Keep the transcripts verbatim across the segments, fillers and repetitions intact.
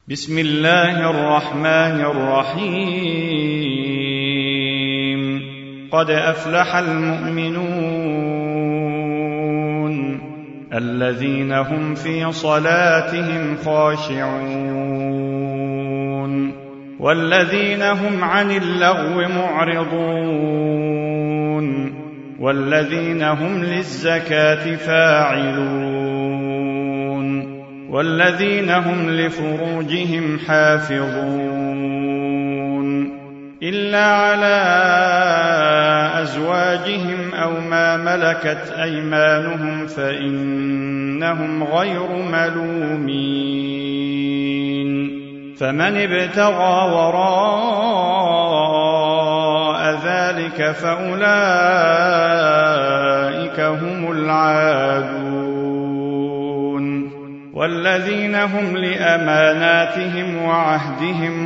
بسم الله الرحمن الرحيم قد أفلح المؤمنون الذين هم في صلاتهم خاشعون والذين هم عن اللغو معرضون والذين هم للزكاة فاعلون والذين هم لفروجهم حافظون إلا على أزواجهم أو ما ملكت أيمانهم فإنهم غير ملومين فمن ابتغى وراء ذلك فأولئك هم العادون والذين هم لأماناتهم وعهدهم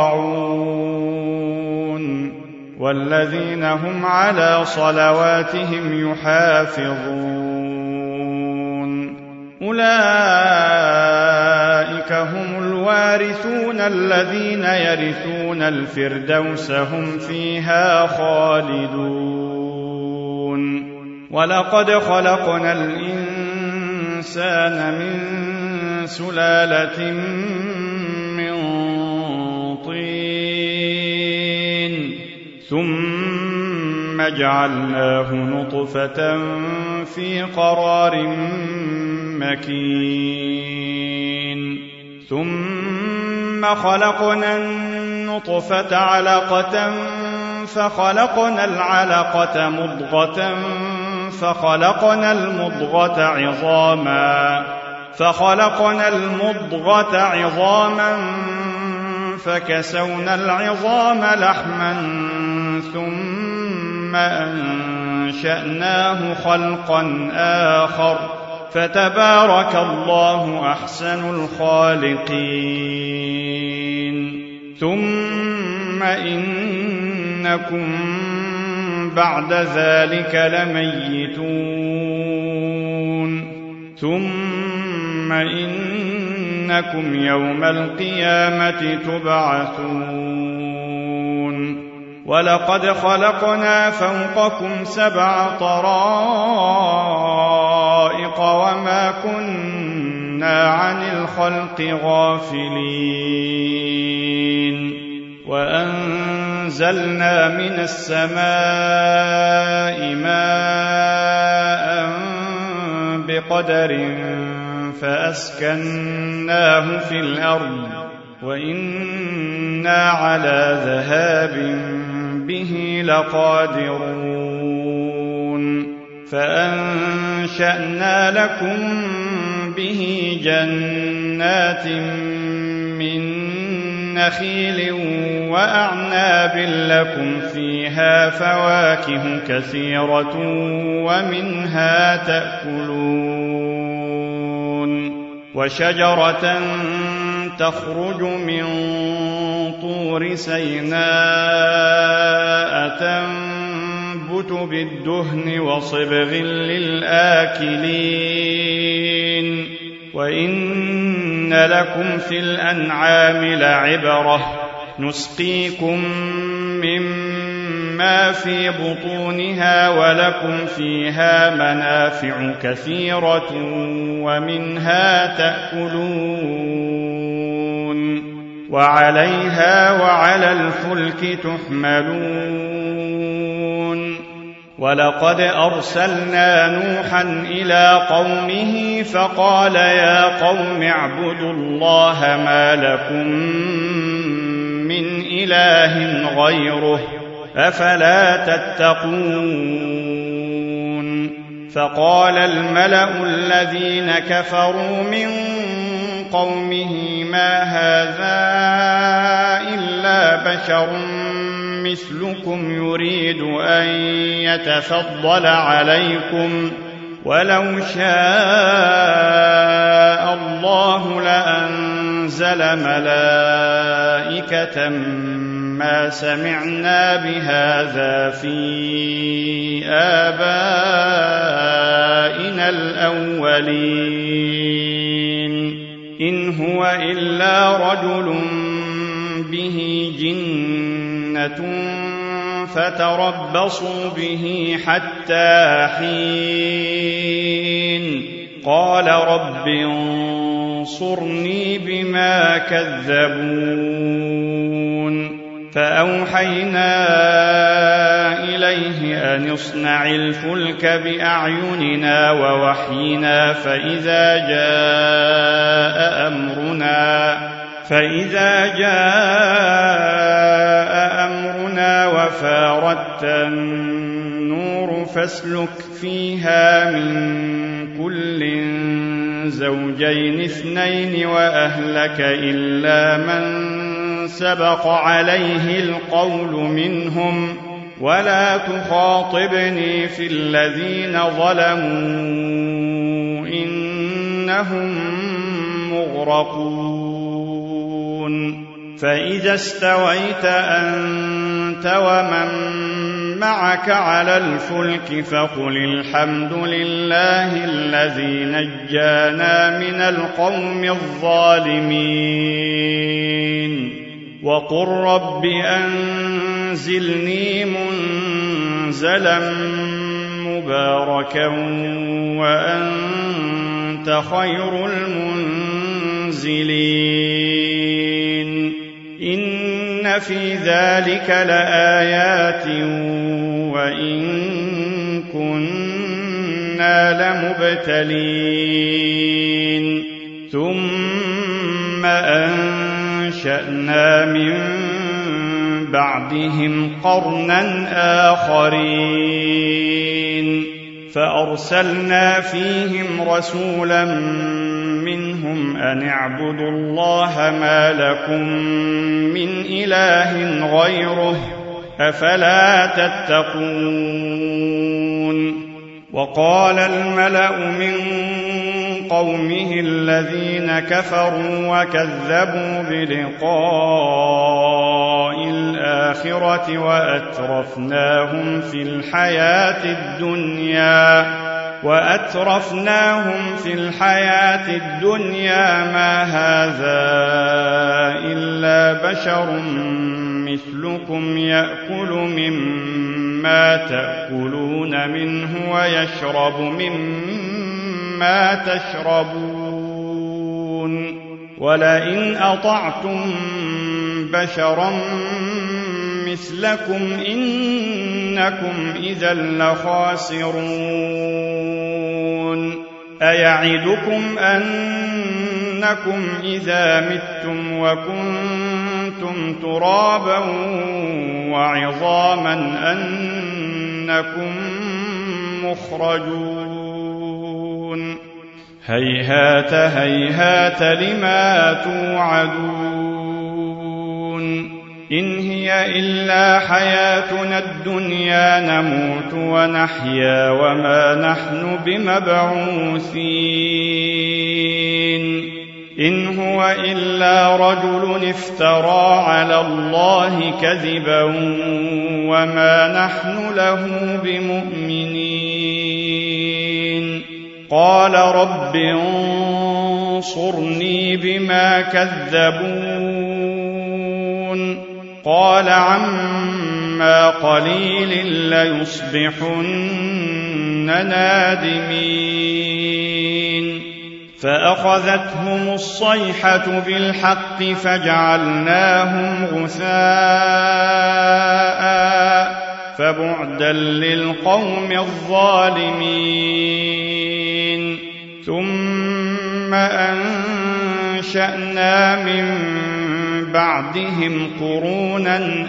راعون والذين هم على صلواتهم يحافظون أولئك هم الوارثون الذين يرثون الفردوس هم فيها خالدون ولقد خلقنا الإنسان من سلالة من طين ثم جعلناه نطفة في قرار مكين ثم خلقنا النطفة علقة فخلقنا العلقة مضغة فخلقنا المضغة عظاما فخلقنا المضغة عظاما فكسونا العظام لحما ثم أنشأناه خلقا آخر فتبارك الله أحسن الخالقين ثم إنكم بعد ذلك لميتون ثم إنكم يوم القيامة تبعثون ولقد خلقنا فوقكم سبع طرائق وما كنا عن الخلق غافلين وأنزلنا من السماء ماء بقدر فأسكناه في الأرض وإنا على ذهاب به لقادرون فأنشأنا لكم به جنات من نخيل وأعناب لكم فيها فواكه كثيرة ومنها تأكلون وشجرة تخرج من طور سيناء تنبت بالدهن وصبغ للآكلين وإن لكم في الأنعام لعبرة نسقيكم مما في بطونها ولكم فيها منافع كثيرة ومنها تأكلون وعليها وعلى الفلك تحملون ولقد أرسلنا نوحا إلى قومه فقال يا قوم اعبدوا الله ما لكم من إله غيره أفلا تتقون فقال الملأ الذين كفروا من قومه ما هذا إلا بشر مثلكم يريد أن يتفضل عليكم ولو شاء الله لأنزل ملائكة ما سمعنا بهذا في آبائنا الأولين إن هو إلا رجل به جنة فتربصوا به حتى حين قال رب انصرني بما كذبون فأوحينا إليه أن اصنع الفلك بأعيننا ووحينا فإذا جاء أمرنا فإذا جاء أمرنا وفاردت النور فاسلك فيها من كل زوجين اثنين وأهلك إلا من سبق عليه القول منهم ولا تخاطبني في الذين ظلموا إنهم مغرقون فإذا استويت أنت ومن معك على الفلك فقل الحمد لله الذي نجانا من القوم الظالمين وقل رب أنزلني منزلا مباركا وأنت خير المنزلين إن في ذلك لآيات وإن كنا لمبتلين ثم أنشأنا من بعدهم قرنا آخرين فأرسلنا فيهم رسولا منهم أن اعبدوا الله ما لكم من إله غيره أفلا تتقون وقال الملأ من قومه الذين كفروا وكذبوا بلقاء الآخرة وأترفناهم في الحياة الدنيا وأترفناهم في الحياة الدنيا ما هذا إلا بشر مثلكم يأكل مما تأكلون منه ويشرب مما تشربون ولئن أطعتم بشرا مثلكم إنكم إذا لخاسرون أيعدكم أنكم إذا متم وكنتم ترابا وعظاما أنكم مخرجون هيهات هيهات لما توعدون إن هي إلا حياتنا الدنيا نموت ونحيا وما نحن بمبعوثين إن هو إلا رجل افترى على الله كذبا وما نحن له بمؤمنين قال رب انصرني بما كذبون قال عما قليل ليصبحن نادمين فأخذتهم الصيحة بالحق فجعلناهم غثاء فبعدا للقوم الظالمين ثم أنشأنا من بعدهم قرونا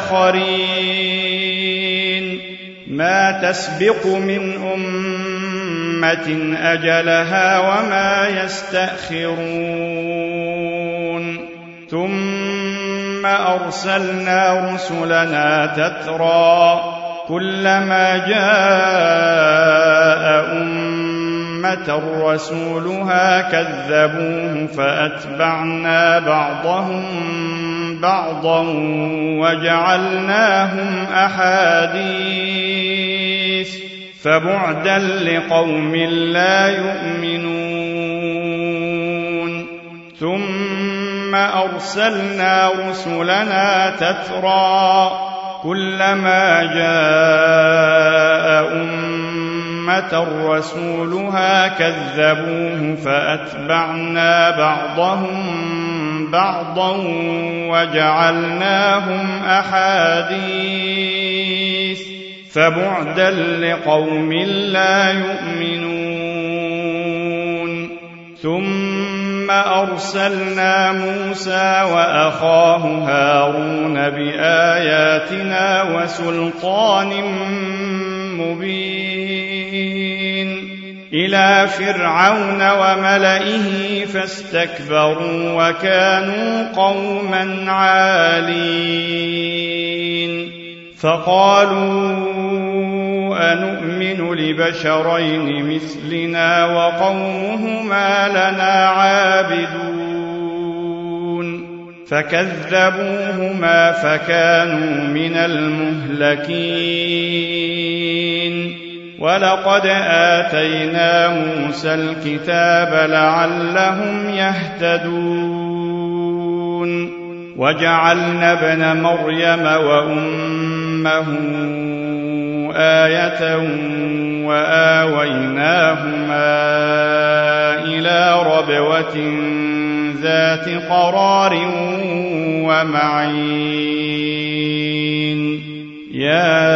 آخرين ما تسبق من أمة أجلها وما يستأخرون ثم أرسلنا رسلنا تترى كلما جاء أمة رسولها كذبوه فأتبعنا بعضهم بعضا وجعلناهم أحاديث فبعدا لقوم لا يؤمنون ثم أرسلنا رسلنا تترى كلما جاء أمة رسولها كذبوه فأتبعنا بعضهم بعضا وجعلناهم أحاديث فبعدا لقوم لا يؤمنون ثم أرسلنا موسى وأخاه هارون بآياتنا وسلطان مبين إلى فرعون وملئه فاستكبروا وكانوا قوما عالين فقالوا أنؤمن لبشرين مثلنا وقومهما لنا عابدون فكذبوهما فكانوا من المهلكين ولقد آتينا موسى الكتاب لعلهم يهتدون وجعلنا ابن مريم وأمه آية وآويناهما إلى ربوة ذات قرار ومعين يا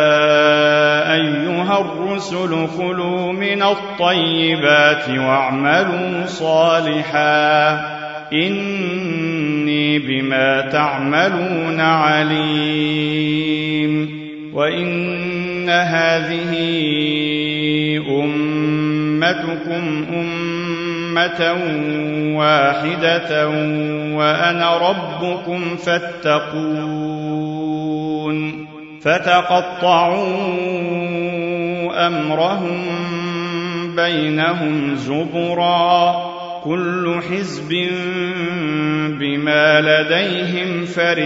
أيها الرسل كلوا من الطيبات واعملوا صالحا إني بما تعملون عليم وإن هذه أمتكم أمة واحدة وأنا ربكم فاتقون فتقطعوا أمرهم بينهم زبرا كل حزب بما لديهم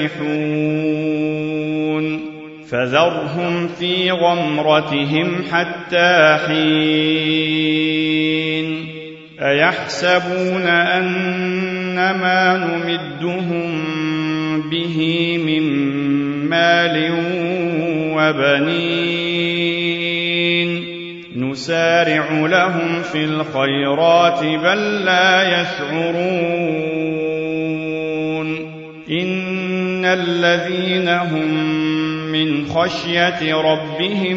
فرحون فذرهم في غمرتهم حتى حين أيحسبون أن ما نمدهم به من مال وبنين نسارع لهم في الخيرات بل لا يشعرون إن الذين هم من خشية ربهم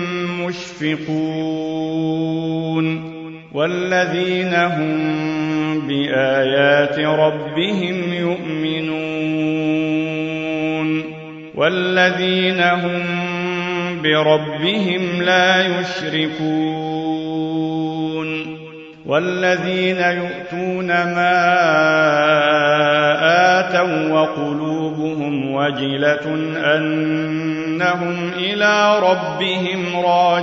مشفقون والذين هم بآيات ربهم يؤمنون والذين هم بربهم لا يشركون والذين يؤتون ما آتوا وقلوبهم وجلة أنهم إلى ربهم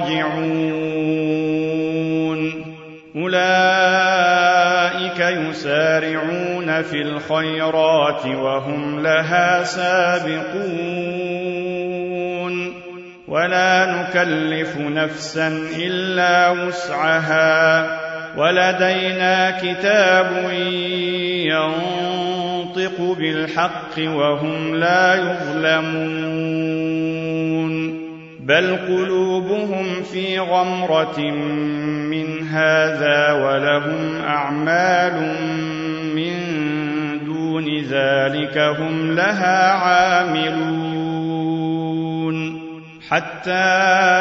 راجعون أولئك يسارعون في الخيرات وهم لها سابقون ولا نكلف نفسا إلا وسعها ولدينا كتاب ينطق بالحق وهم لا يظلمون بل قلوبهم في غمرة من هذا ولهم أعمال من دون ذلك هم لها عاملون حتى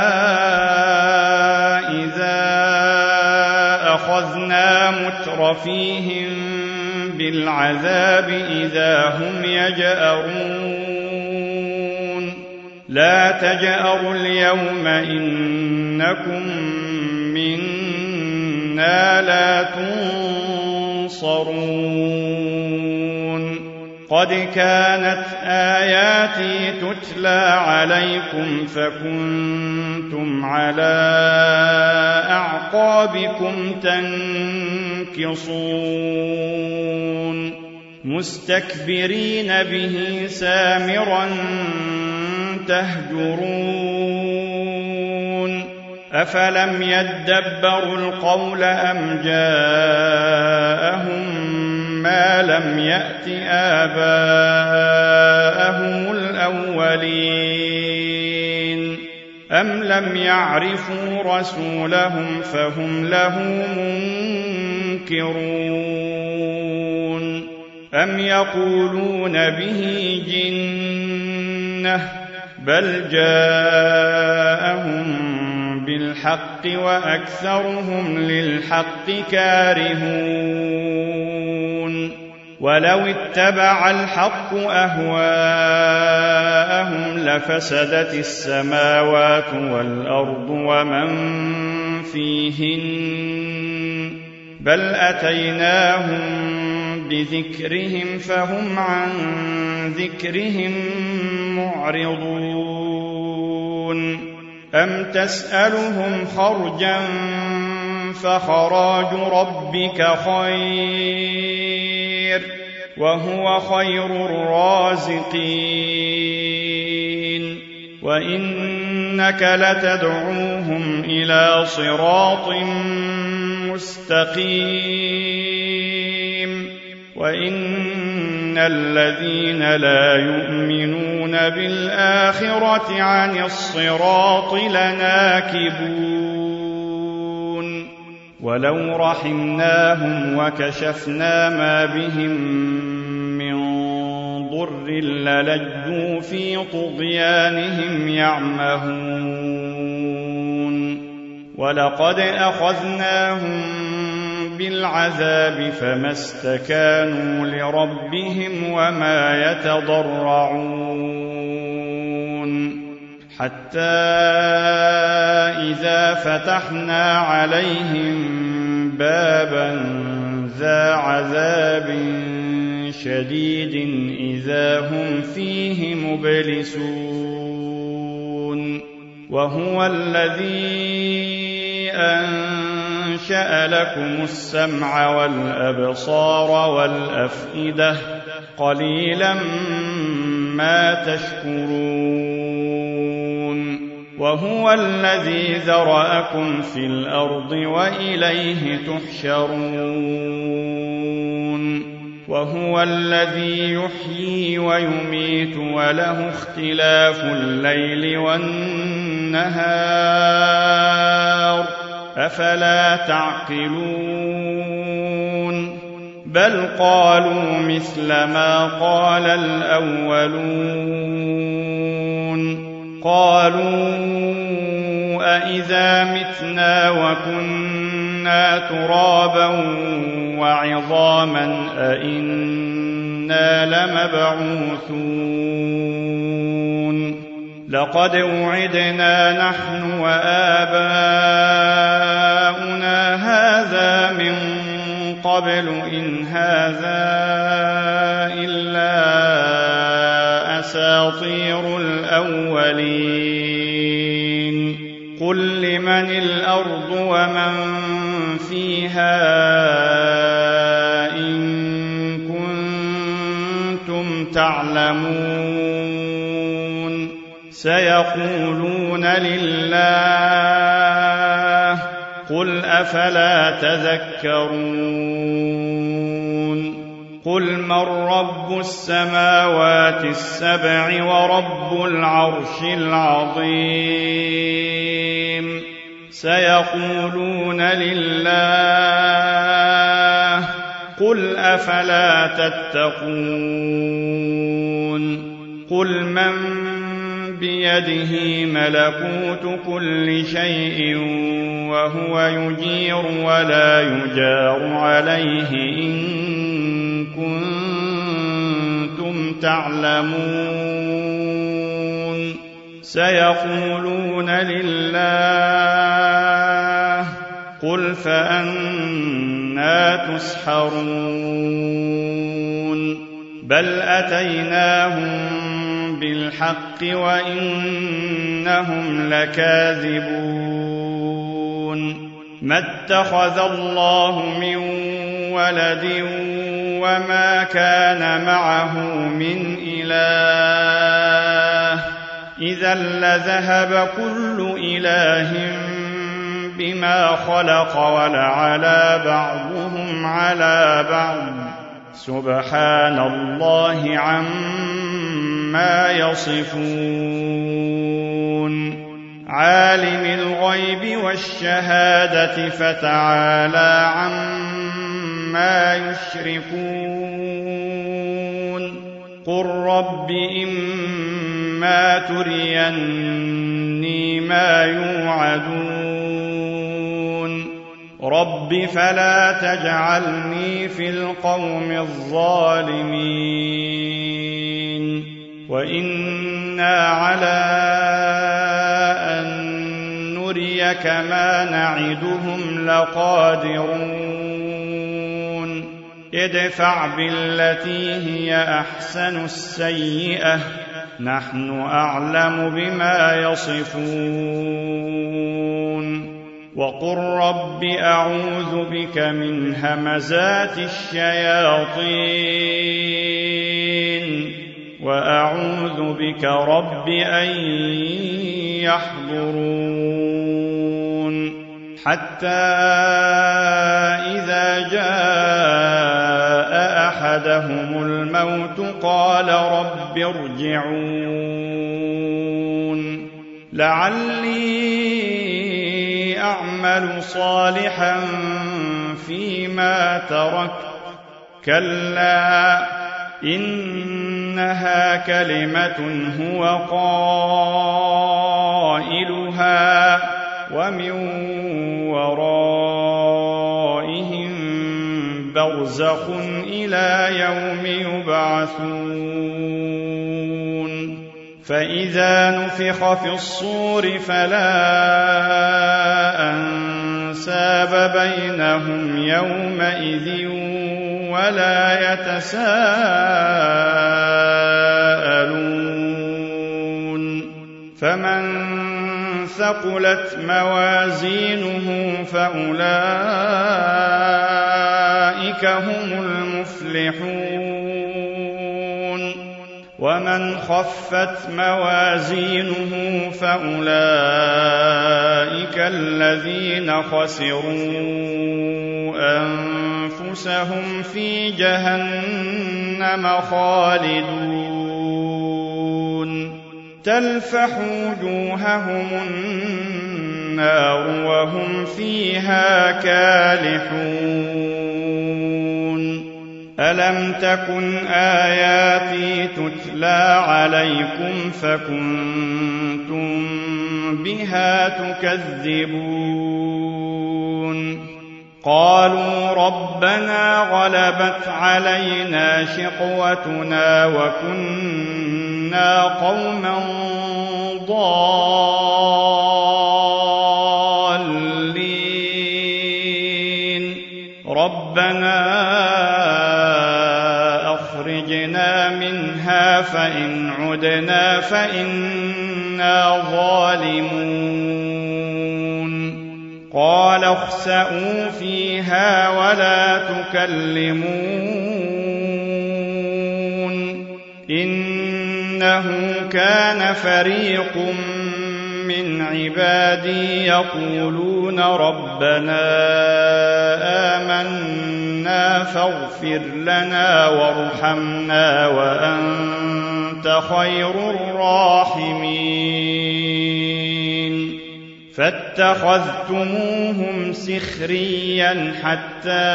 إذا أخذنا مترفيهم بالعذاب إذا هم يجأرون لا تجأروا اليوم إنكم منا لا تنصرون قد كانت آياتي تتلى عليكم فكنتم على أعقابكم تنكصون مستكبرين به سامرا تهجرون أفلم يدبروا القول أم جاءهم ما لم يأت آباءهم الأولين أم لم يعرفوا رسولهم فهم له منكرون أم يقولون به جنة بل جاءهم بالحق وأكثرهم للحق كارهون ولو اتبع الحق أهواءهم لفسدت السماوات والأرض ومن فيهن بل أتيناهم بذكرهم فهم عن ذكرهم معرضون أم تسألهم خرجا فخراج ربك خير وهو خير الرازقين وإنك لتدعوهم إلى صراط مستقيم وإن الذين لا يؤمنون بالآخرة عن الصراط لناكبون ولو رحمناهم وكشفنا ما بهم من ضر للجوا في طغيانهم يعمهون ولقد أخذناهم بالعذاب فما استكانوا لربهم وما يتضرعون حتى إذا فتحنا عليهم بابا ذا عذاب شديد إذا هم فيه مبلسون وهو الذي أنشأ لكم السمع والأبصار والأفئدة قليلا ما تشكرون وهو الذي ذرأكم في الأرض وإليه تحشرون وهو الذي يحيي ويميت وله اختلاف الليل والنهار أفلا تعقلون بل قالوا مثل ما قال الأولون قالوا أإذا متنا وكنا ترابا وعظاما أئنا لمبعوثون لقد وعدنا نحن وآباؤنا هذا من قبل إن هذا إلا أساطير الأولين قل لمن الأرض ومن فيها إن كنتم تعلمون سيقولون لله قل أفلا تذكرون قل من رب السماوات السبع ورب العرش العظيم سيقولون لله قل أفلا تتقون قل من بيده ملكوت كل شيء وهو يجير ولا يجار عليه إن كنتم تعلمون سيقولون لله قل فأنى تسحرون بل أتيناهم بالحق وإنهم لكاذبون ما اتخذ الله من ولد وما كان معه من إله إذا لذهب كل إله بما خلق ولعلى بعضهم على بعض سبحان الله عما يصفون عالم الغيب والشهادة فتعالى عما يشركون قل رب إما تريني ما يوعدون رب فلا تجعلني في القوم الظالمين وإنا على أن نريك ما نعدهم لقادرون ادفع بالتي هي أحسن السيئة نحن أعلم بما يصفون وقل رب أعوذ بك من همزات الشياطين وأعوذ بك رب أن يحضرون حتى إذا جاء أحدهم الموت قال رب ارجعون لعلي أعمل صالحا فيما تركت كلا إنها كلمة هو قائلها ومن ورائهم برزخ إلى يوم يبعثون فإذا نفخ في الصور فلا أنساب بينهم يومئذ ولا يتساءلون فمن ثقلت موازينه فأولئك هم المفلحون ومن خفت موازينه فأولئك الذين خسروا أنفسهم في جهنم خالدون تلفح وجوههم النار وهم فيها كالحون ألم تكن آياتي تتلى عليكم فكنتم بها تكذبون قالوا ربنا غلبت علينا شقوتنا وكنا قوما ضالين ربنا أخرجنا منها فإن عدنا فإنا ظالمون قال اخسئوا فيها ولا تكلمون إنه كان فريق من عبادي يقولون ربنا آمنا فاغفر لنا وارحمنا وأنت خير الراحمين فاتخذتموهم سخريا حتى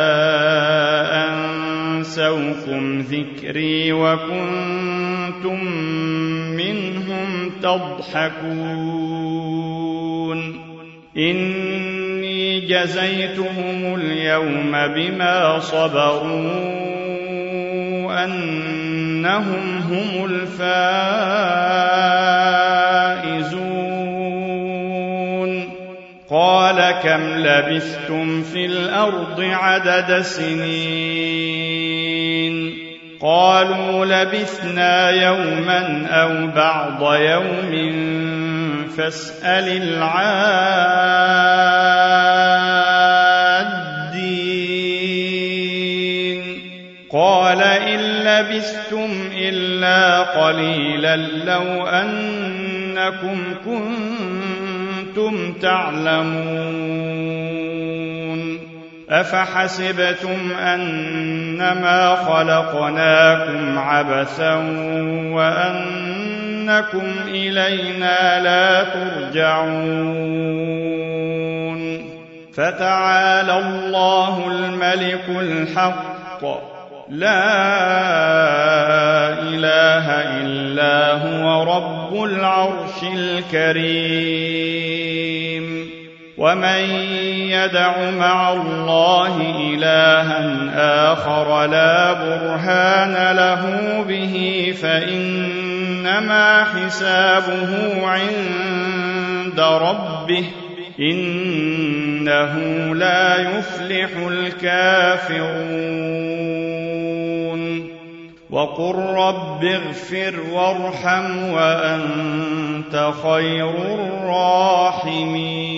أنسوكم ذكري وكنتم منهم تضحكون إني جزيتهم اليوم بما صبروا أنهم هم الفائزون قال كم لبثتم في الأرض عدد سنين قالوا لبثنا يوما أو بعض يوم فاسأل العادين قال إن لبثتم إلا قليلا لو أنكم كنتم تعلمون أفحسبتم أنما خلقناكم عبثا وأنكم إلينا لا ترجعون فتعالى الله الملك الحق لا إله إلا هو رب العرش الكريم ومن يدع مع الله إلها آخر لا برهان له به فإنما حسابه عند ربه إنه لا يفلح الكافرون وقل رب اغفر وارحم وأنت خير الراحمين